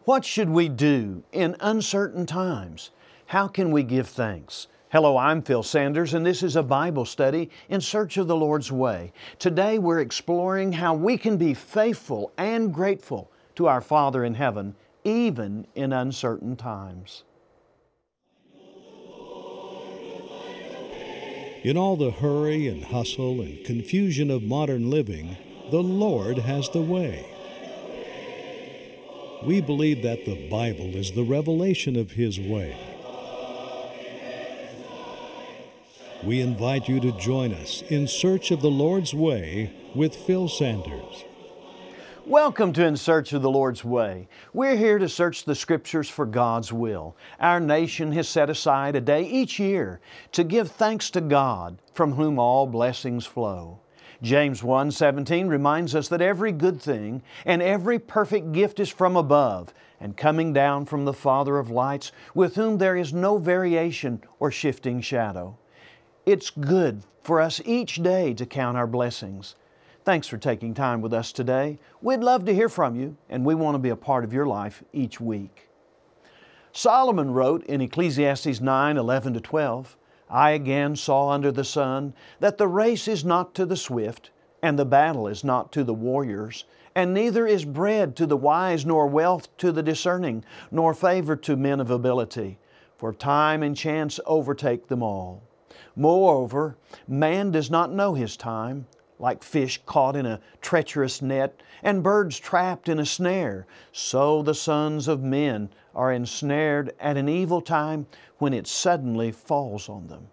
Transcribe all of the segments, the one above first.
What should we do in uncertain times? How can we give thanks? Hello, I'm Phil Sanders, and this is a Bible study in search of the Lord's way. Today we're exploring how we can be faithful and grateful to our Father in heaven, even in uncertain times. In all the hurry and hustle and confusion of modern living, the Lord has the way. We believe that the Bible is the revelation of His way. We invite you to join us in search of the Lord's way with Phil Sanders. Welcome to In Search of the Lord's Way. We're here to search the Scriptures for God's will. Our nation has set aside a day each year to give thanks to God, from whom all blessings flow. James 1:17 reminds us that every good thing and every perfect gift is from above and coming down from the Father of lights, with whom there is no variation or shifting shadow. It's good for us each day to count our blessings. Thanks for taking time with us today. We'd love to hear from you, and we want to be a part of your life each week. Solomon wrote in Ecclesiastes 9:11-12, I again saw under the sun that the race is not to the swift, and the battle is not to the warriors, and neither is bread to the wise, nor wealth to the discerning, nor favor to men of ability, for time and chance overtake them all. Moreover, man does not know his time, like fish caught in a treacherous net, and birds trapped in a snare, so the sons of men are ensnared at an evil time when it suddenly falls on them.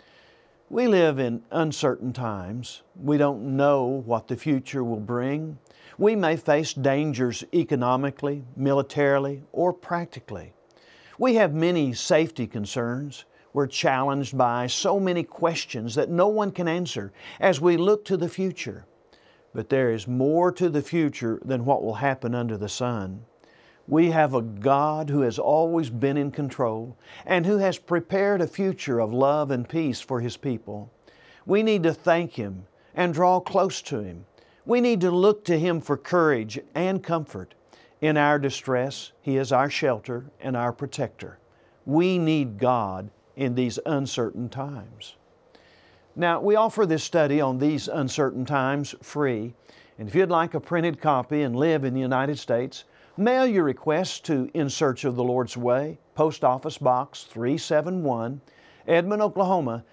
We live in uncertain times. We don't know what the future will bring. We may face dangers economically, militarily, or practically. We have many safety concerns. We're challenged by so many questions that no one can answer as we look to the future. But there is more to the future than what will happen under the sun. We have a God who has always been in control and who has prepared a future of love and peace for His people. We need to thank Him and draw close to Him. We need to look to Him for courage and comfort. In our distress, He is our shelter and our protector. We need God in these uncertain times. Now, we offer this study on these uncertain times free, and if you'd like a printed copy and live in the United States, mail your request to In Search of the Lord's Way, Post Office Box 371, Edmond, Oklahoma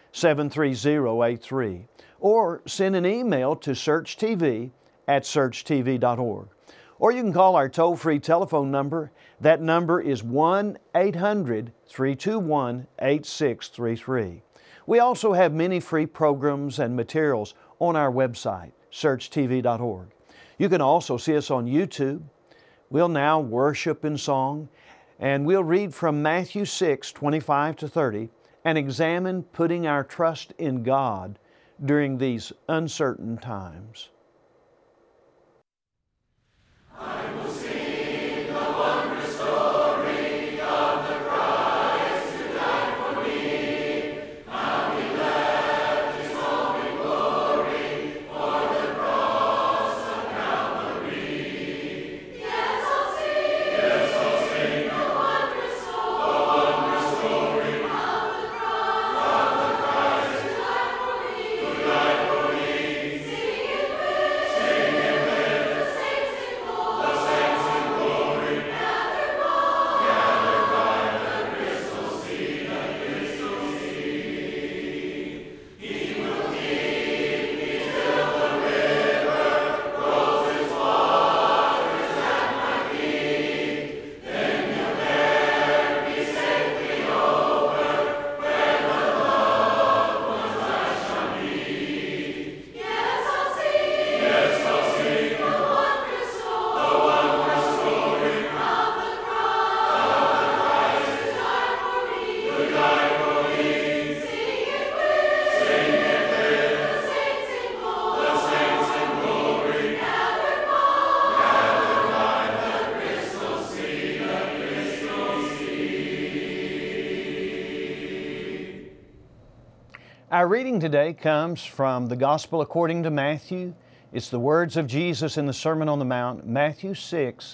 73083, or send an email to searchtv@searchtv.org. Or you can call our toll-free telephone number. That number is 1-800-321-8633. We also have many free programs and materials on our website, searchtv.org. You can also see us on YouTube. We'll now worship in song, and we'll read from Matthew 6:25-30 and examine putting our trust in God during these uncertain times. Our reading today comes from the Gospel according to Matthew. It's the words of Jesus in the Sermon on the Mount, Matthew 6,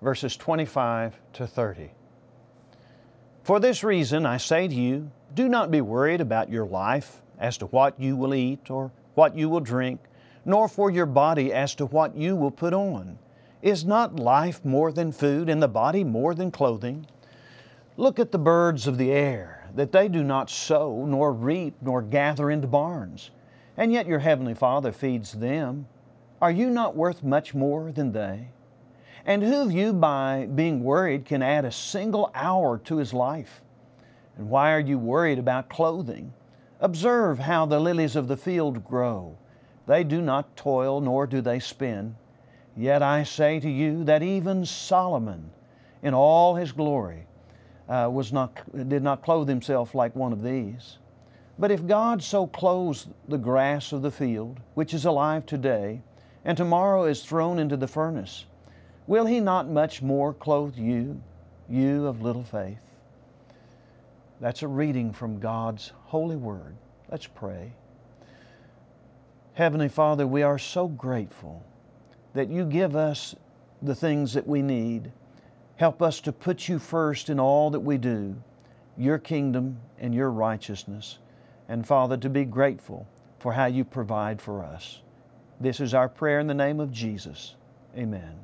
verses 25 to 30. For this reason I say to you, do not be worried about your life as to what you will eat or what you will drink, nor for your body as to what you will put on. Is not life more than food, and the body more than clothing? Look at the birds of the air, that they do not sow, nor reap, nor gather into barns, and yet your heavenly Father feeds them. Are you not worth much more than they? And who of you, by being worried, can add a single hour to his life? And why are you worried about clothing? Observe how the lilies of the field grow. They do not toil, nor do they spin. Yet I say to you that even Solomon, in all his glory, did not clothe himself like one of these. But if God so clothes the grass of the field, which is alive today, and tomorrow is thrown into the furnace, will He not much more clothe you, you of little faith? That's a reading from God's holy word. Let's pray. Heavenly Father, we are so grateful that You give us the things that we need. Help us to put You first in all that we do, Your kingdom and Your righteousness. And Father, to be grateful for how You provide for us. This is our prayer in the name of Jesus. Amen.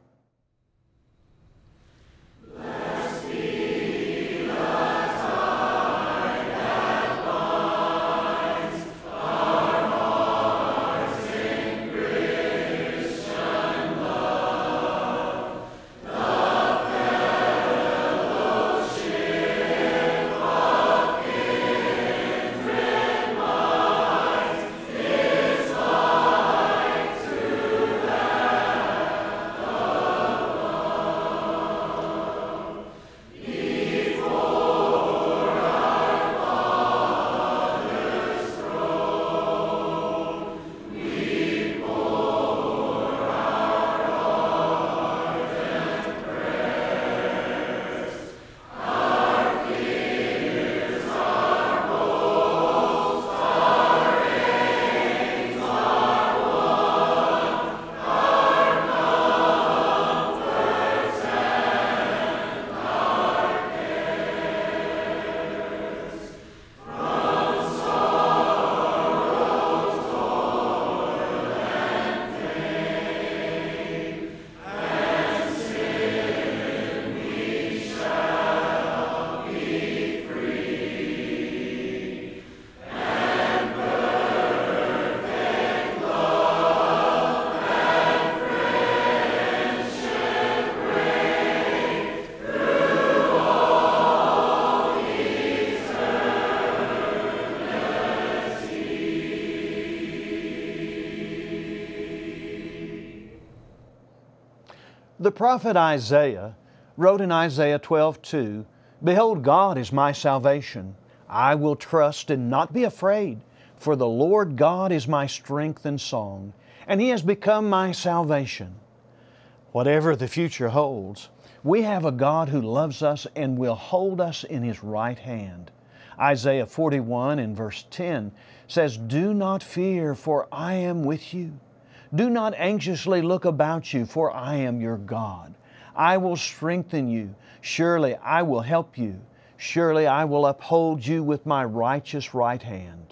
The prophet Isaiah wrote in Isaiah 12:2, Behold, God is my salvation. I will trust and not be afraid, for the Lord God is my strength and song, and He has become my salvation. Whatever the future holds, we have a God who loves us and will hold us in His right hand. Isaiah 41 and verse 10 says, Do not fear, for I am with you. Do not anxiously look about you, for I am your God. I will strengthen you. Surely I will help you. Surely I will uphold you with my righteous right hand.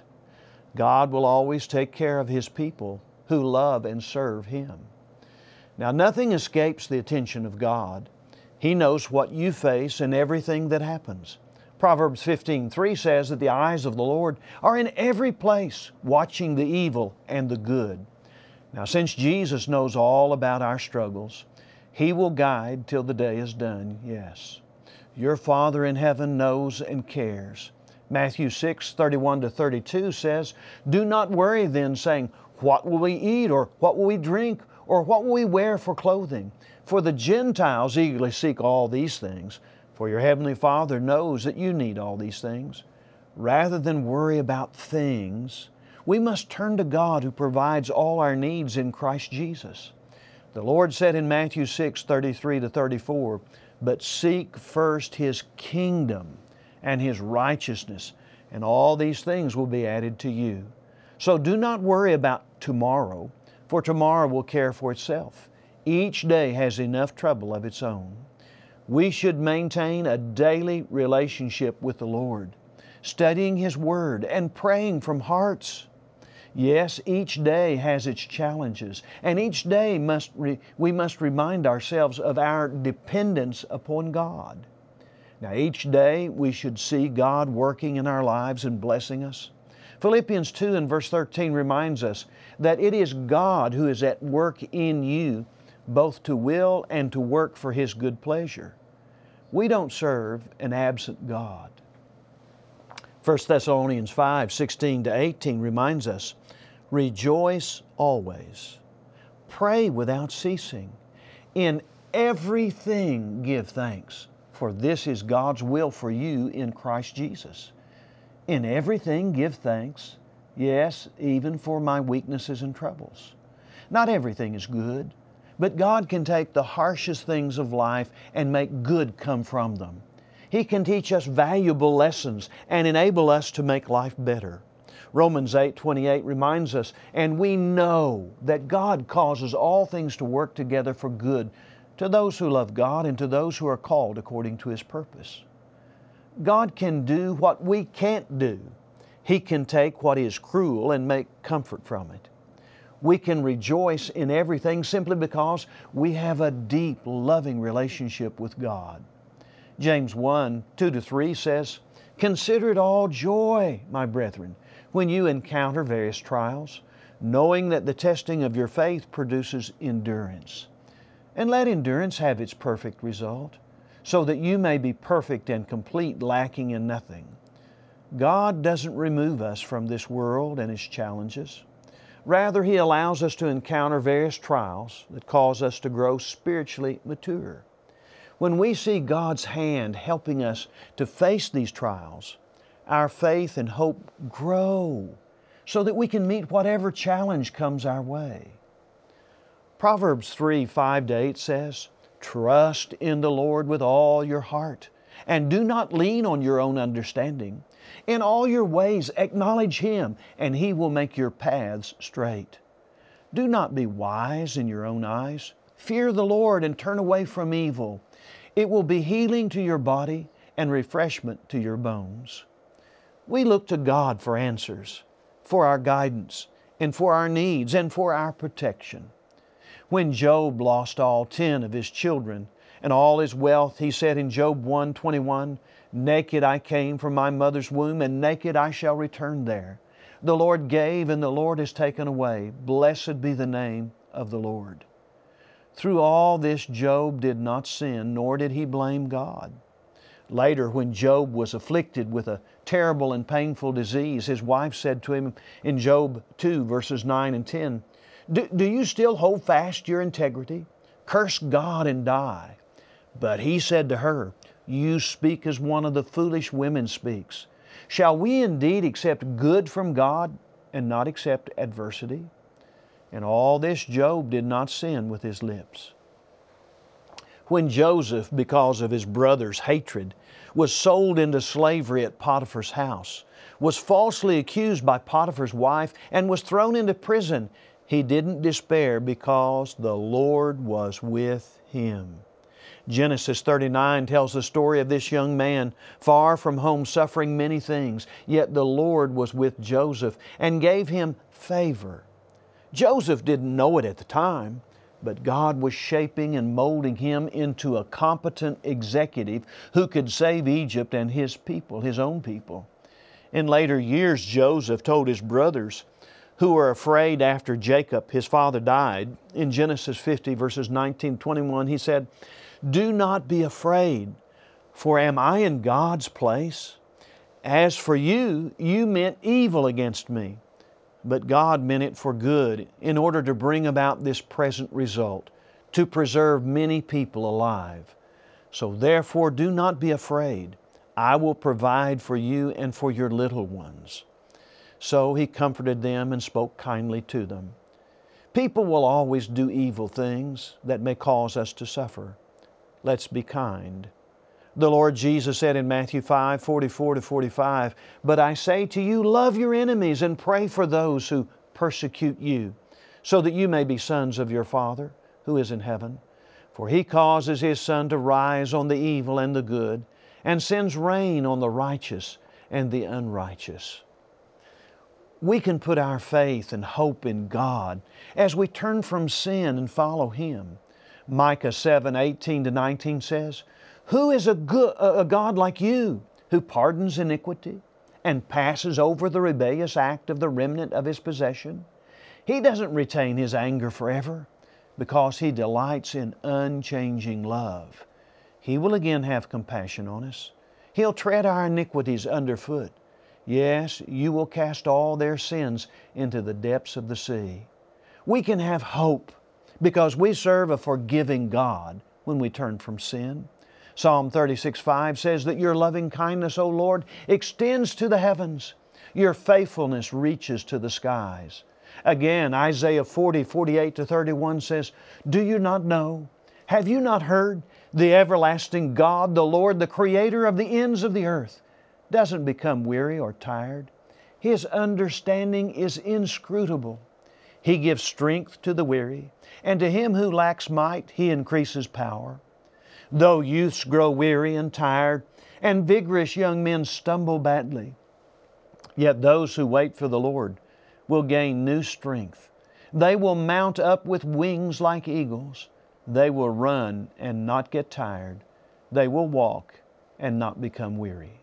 God will always take care of His people who love and serve Him. Now, nothing escapes the attention of God. He knows what you face and everything that happens. Proverbs 15:3 says that the eyes of the Lord are in every place, watching the evil and the good. Now, since Jesus knows all about our struggles, He will guide till the day is done, yes. Your Father in heaven knows and cares. Matthew 6:31-32 says, Do not worry then, saying, What will we eat, or what will we drink, or what will we wear for clothing? For the Gentiles eagerly seek all these things, for your Heavenly Father knows that you need all these things. Rather than worry about things, we must turn to God who provides all our needs in Christ Jesus. The Lord said in Matthew 6:33-34, But seek first His kingdom and His righteousness, and all these things will be added to you. So do not worry about tomorrow, for tomorrow will care for itself. Each day has enough trouble of its own. We should maintain a daily relationship with the Lord, studying His Word and praying from hearts. Yes, each day has its challenges, and each day we must remind ourselves of our dependence upon God. Now, each day we should see God working in our lives and blessing us. Philippians 2 and verse 13 reminds us that it is God who is at work in you, both to will and to work for His good pleasure. We don't serve an absent God. 1 Thessalonians 5, 16 to 18 reminds us, rejoice always, pray without ceasing, in everything give thanks, for this is God's will for you in Christ Jesus. In everything give thanks, yes, even for my weaknesses and troubles. Not everything is good, but God can take the harshest things of life and make good come from them. He can teach us valuable lessons and enable us to make life better. Romans 8:28 reminds us, and we know that God causes all things to work together for good to those who love God and to those who are called according to His purpose. God can do what we can't do. He can take what is cruel and make comfort from it. We can rejoice in everything simply because we have a deep, loving relationship with God. James 1, 2 to 3 says, consider it all joy, my brethren, when you encounter various trials, knowing that the testing of your faith produces endurance. And let endurance have its perfect result, so that you may be perfect and complete, lacking in nothing. God doesn't remove us from this world and its challenges. Rather, He allows us to encounter various trials that cause us to grow spiritually mature. When we see God's hand helping us to face these trials, our faith and hope grow so that we can meet whatever challenge comes our way. Proverbs 3, 5 to 8 says, trust in the Lord with all your heart, and do not lean on your own understanding. In all your ways acknowledge Him, and He will make your paths straight. Do not be wise in your own eyes. Fear the Lord and turn away from evil. It will be healing to your body and refreshment to your bones. We look to God for answers, for our guidance, and for our needs, and for our protection. When Job lost all 10 of his children and all his wealth, he said in Job 1:21, naked I came from my mother's womb, and naked I shall return there. The Lord gave, and the Lord has taken away. Blessed be the name of the Lord. Through all this, Job did not sin, nor did he blame God. Later, when Job was afflicted with a terrible and painful disease, his wife said to him in Job 2, verses 9 and 10, Do you still hold fast your integrity? Curse God and die. But he said to her, you speak as one of the foolish women speaks. Shall we indeed accept good from God and not accept adversity? In all this, Job did not sin with his lips. When Joseph, because of his brother's hatred, was sold into slavery at Potiphar's house, was falsely accused by Potiphar's wife, and was thrown into prison, he didn't despair because the Lord was with him. Genesis 39 tells the story of this young man, far from home, suffering many things, yet the Lord was with Joseph and gave him favor. Joseph didn't know it at the time, but God was shaping and molding him into a competent executive who could save Egypt and his people, his own people. In later years, Joseph told his brothers, who were afraid after Jacob, his father, died, in Genesis 50, verses 19-21, he said, do not be afraid, for am I in God's place? As for you, you meant evil against me, but God meant it for good in order to bring about this present result, to preserve many people alive. So therefore do not be afraid. I will provide for you and for your little ones. So he comforted them and spoke kindly to them. People will always do evil things that may cause us to suffer. Let's be kind. The Lord Jesus said in Matthew 5, 44-45, but I say to you, love your enemies and pray for those who persecute you, so that you may be sons of your Father, who is in heaven. For He causes His sun to rise on the evil and the good, and sends rain on the righteous and the unrighteous. We can put our faith and hope in God as we turn from sin and follow Him. Micah 7:18-19 says, "Who is a God like You, who pardons iniquity and passes over the rebellious act of the remnant of His possession? He doesn't retain His anger forever, because He delights in unchanging love. He will again have compassion on us. He'll tread our iniquities underfoot. Yes, You will cast all their sins into the depths of the sea." We can have hope because we serve a forgiving God when we turn from sin. Psalm 36:5 says that Your loving kindness, O Lord, extends to the heavens. Your faithfulness reaches to the skies. Again, Isaiah 40:48-31 says, "Do you not know? Have you not heard? The everlasting God, the Lord, the Creator of the ends of the earth, doesn't become weary or tired. His understanding is inscrutable. He gives strength to the weary, and to him who lacks might, He increases power. Though youths grow weary and tired, and vigorous young men stumble badly, yet those who wait for the Lord will gain new strength. They will mount up with wings like eagles. They will run and not get tired. They will walk and not become weary."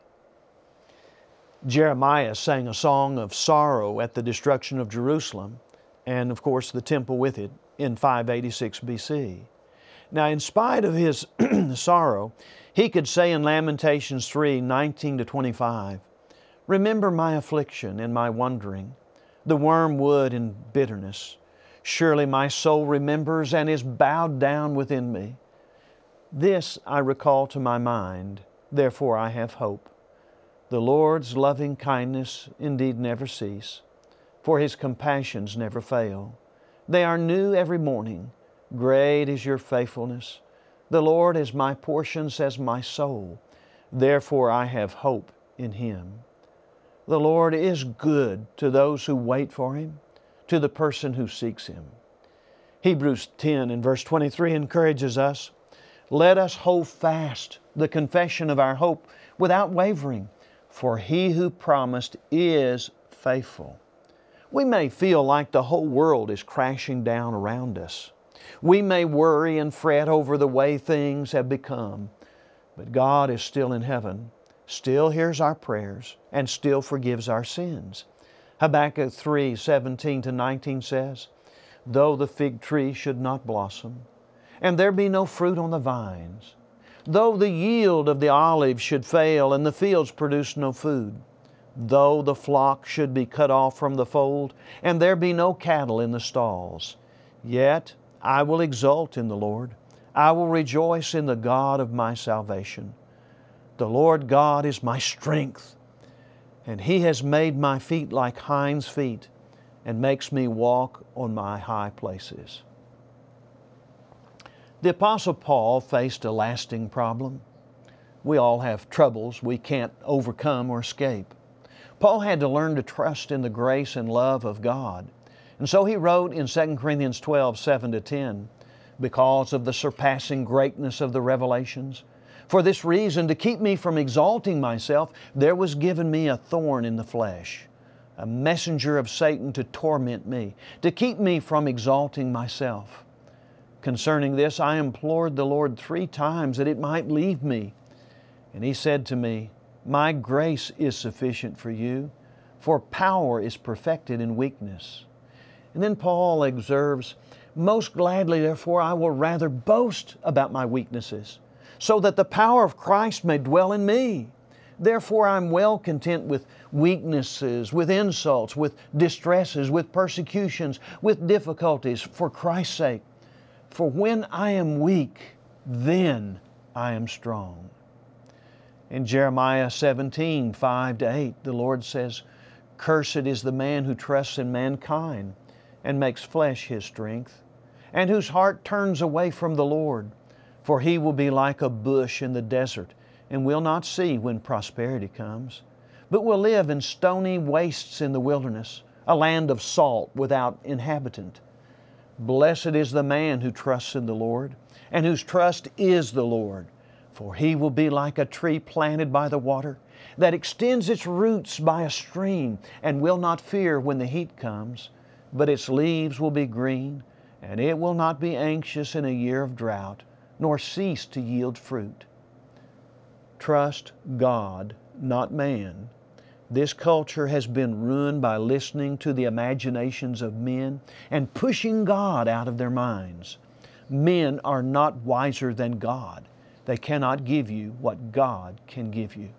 Jeremiah sang a song of sorrow at the destruction of Jerusalem, and of course the temple with it, in 586 BC. Now, in spite of his sorrow, he could say in Lamentations 3:19-25, "Remember my affliction and my wandering, the wormwood and bitterness. Surely my soul remembers and is bowed down within me. This I recall to my mind, therefore I have hope. The Lord's loving kindness indeed never cease, for His compassions never fail. They are new every morning. Great is Your faithfulness. The Lord is my portion, says my soul. Therefore I have hope in Him." The Lord is good to those who wait for Him, to the person who seeks Him. Hebrews 10 and verse 23 encourages us, "Let us hold fast the confession of our hope without wavering, for He who promised is faithful." We may feel like the whole world is crashing down around us. We may worry and fret over the way things have become, but God is still in heaven, still hears our prayers, and still forgives our sins. Habakkuk 3:17-19 says, "Though the fig tree should not blossom, and there be no fruit on the vines, though the yield of the olive should fail, and the fields produce no food, though the flock should be cut off from the fold, and there be no cattle in the stalls, yet I will exult in the Lord. I will rejoice in the God of my salvation. The Lord God is my strength, and He has made my feet like hinds' feet, and makes me walk on my high places." The Apostle Paul faced a lasting problem. We all have troubles we can't overcome or escape. Paul had to learn to trust in the grace and love of God. And so he wrote in 2 Corinthians 12:7-10, "Because of the surpassing greatness of the revelations, for this reason, to keep me from exalting myself, there was given me a thorn in the flesh, a messenger of Satan to torment me, to keep me from exalting myself. Concerning this, I implored the Lord 3 times that it might leave me. And He said to me, My grace is sufficient for you, for power is perfected in weakness." And then Paul observes, "Most gladly, therefore, I will rather boast about my weaknesses, so that the power of Christ may dwell in me. Therefore, I'm well content with weaknesses, with insults, with distresses, with persecutions, with difficulties, for Christ's sake. For when I am weak, then I am strong." In Jeremiah 17:5-8, the Lord says, "Cursed is the man who trusts in mankind and makes flesh his strength, and whose heart turns away from the Lord. For he will be like a bush in the desert, and will not see when prosperity comes, but will live in stony wastes in the wilderness, a land of salt without inhabitant. Blessed is the man who trusts in the Lord, and whose trust is the Lord. For he will be like a tree planted by the water, that extends its roots by a stream, and will not fear when the heat comes, but its leaves will be green, and it will not be anxious in a year of drought, nor cease to yield fruit. Trust God, not man. This culture has been ruined by listening to the imaginations of men and pushing God out of their minds. Men are not wiser than God. They cannot give you what God can give you.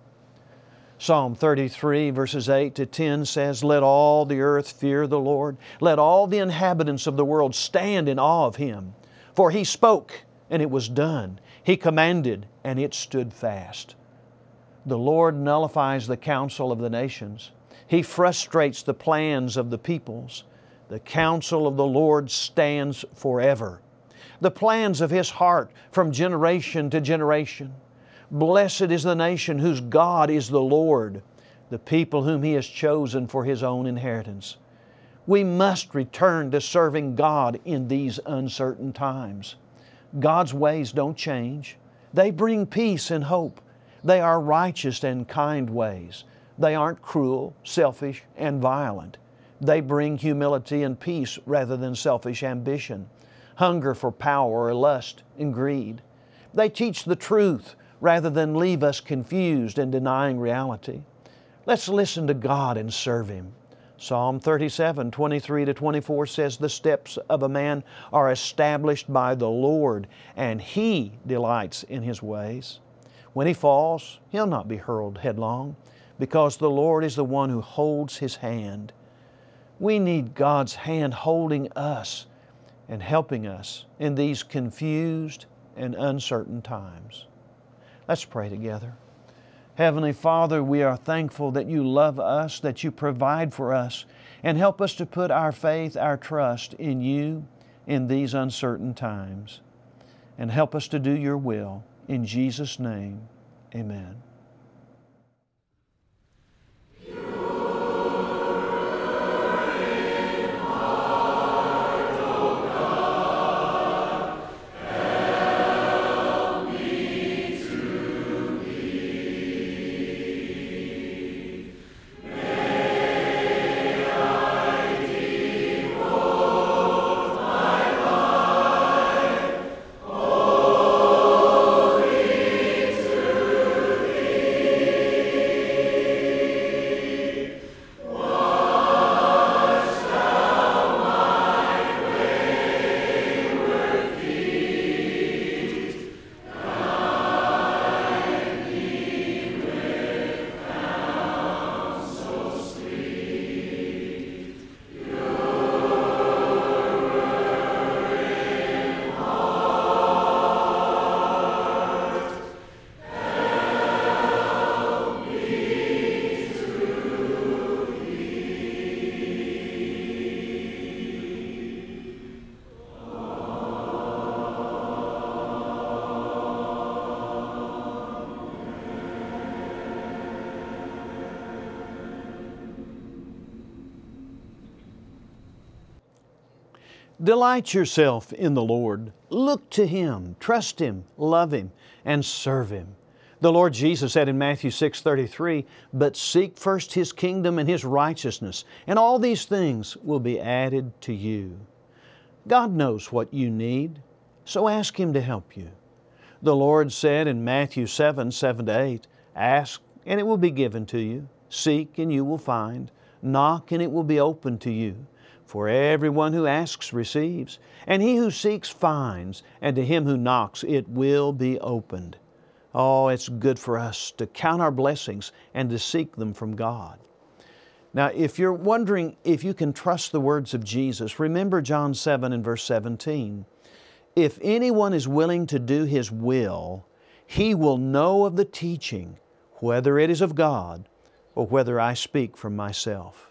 Psalm 33 verses 8 to 10 says, "Let all the earth fear the Lord. Let all the inhabitants of the world stand in awe of Him. For He spoke, and it was done. He commanded, and it stood fast." The Lord nullifies the counsel of the nations. He frustrates the plans of the peoples. The counsel of the Lord stands forever, the plans of His heart from generation to generation. Blessed is the nation whose God is the Lord, the people whom He has chosen for His own inheritance. We must return to serving God in these uncertain times. God's ways don't change. They bring peace and hope. They are righteous and kind ways. They aren't cruel, selfish, and violent. They bring humility and peace rather than selfish ambition, hunger for power or lust and greed. They teach the truth rather than leave us confused and denying reality. Let's listen to God and serve Him. Psalm 37, 23 to 24 says, "The steps of a man are established by the Lord, and He delights in his ways. When he falls, he'll not be hurled headlong, because the Lord is the one who holds his hand." We need God's hand holding us and helping us in these confused and uncertain times. Let's pray together. Heavenly Father, we are thankful that You love us, that You provide for us, and help us to put our faith, our trust in You in these uncertain times. And help us to do Your will. In Jesus' name, amen. Delight yourself in the Lord. Look to Him, trust Him, love Him, and serve Him. The Lord Jesus said in Matthew 6:33, "But seek first His kingdom and His righteousness, and all these things will be added to you." God knows what you need, so ask Him to help you. The Lord said in Matthew 7:7-8, "Ask, and it will be given to you. Seek, and you will find. Knock, and it will be opened to you. For everyone who asks receives, and he who seeks finds, and to him who knocks it will be opened." Oh, it's good for us to count our blessings and to seek them from God. Now, if you're wondering if you can trust the words of Jesus, remember John 7 and verse 17. "If anyone is willing to do His will, he will know of the teaching, whether it is of God or whether I speak from myself."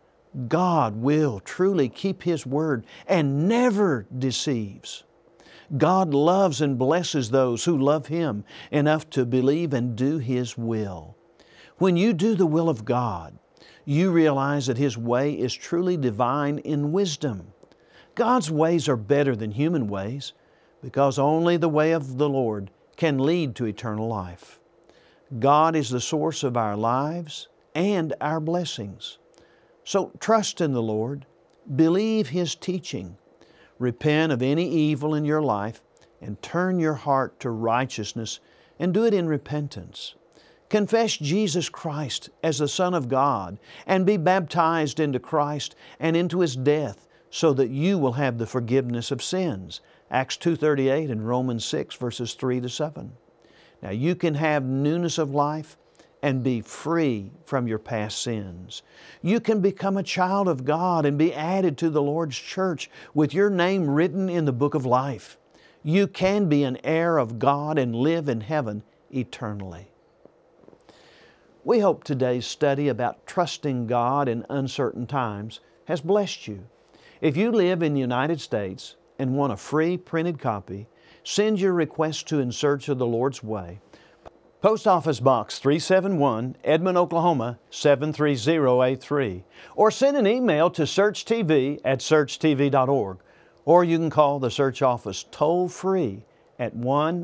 God will truly keep His word and never deceives. God loves and blesses those who love Him enough to believe and do His will. When you do the will of God, you realize that His way is truly divine in wisdom. God's ways are better than human ways because only the way of the Lord can lead to eternal life. God is the source of our lives and our blessings. So trust in the Lord, believe His teaching, repent of any evil in your life, and turn your heart to righteousness and do it in repentance. Confess Jesus Christ as the Son of God and be baptized into Christ and into His death so that you will have the forgiveness of sins. Acts 2:38 and Romans 6 verses 3-7. Now you can have newness of life and be free from your past sins. You can become a child of God and be added to the Lord's church with your name written in the book of life. You can be an heir of God and live in heaven eternally. We hope today's study about trusting God in uncertain times has blessed you. If you live in the United States and want a free printed copy, send your request to In Search of the Lord's Way. Post Office Box 371, Edmond, Oklahoma 73083. Or send an email to searchtv@searchtv.org. Or you can call the Search Office toll-free at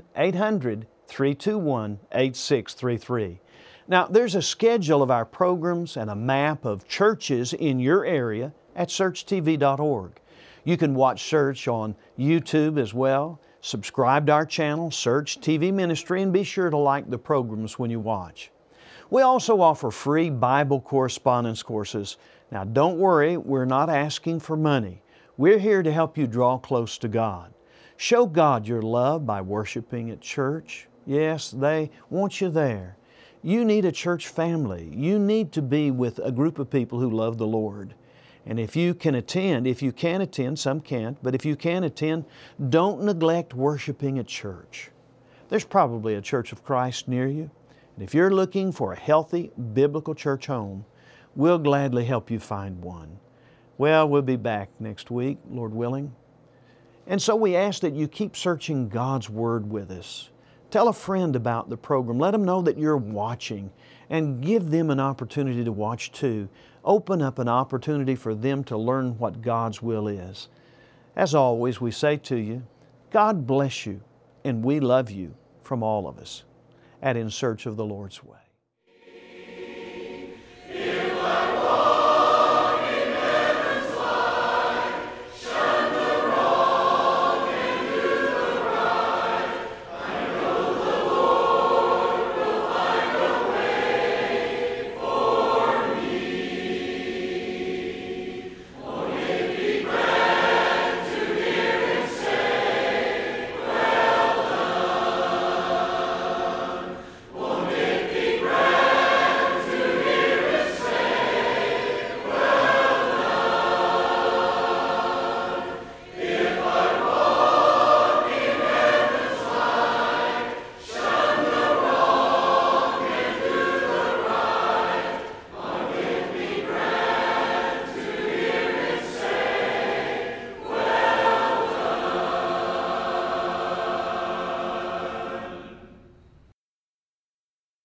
1-800-321-8633. Now, there's a schedule of our programs and a map of churches in your area at searchtv.org. You can watch Search on YouTube as well. Subscribe to our channel, Search TV Ministry, and be sure to like the programs when you watch. We also offer free Bible correspondence courses. Now, don't worry, we're not asking for money. We're here to help you draw close to God. Show God your love by worshiping at church. Yes, they want you there. You need a church family. You need to be with a group of people who love the Lord. And if you can attend, some can't, but if you can attend, don't neglect worshiping at church. There's probably a Church of Christ near you. And if you're looking for a healthy, biblical church home, we'll gladly help you find one. Well, we'll be back next week, Lord willing. And so we ask that you keep searching God's Word with us. Tell a friend about the program. Let them know that you're watching and give them an opportunity to watch too. Open up an opportunity for them to learn what God's will is. As always, we say to you, God bless you, and we love you from all of us at In Search of the Lord's Way.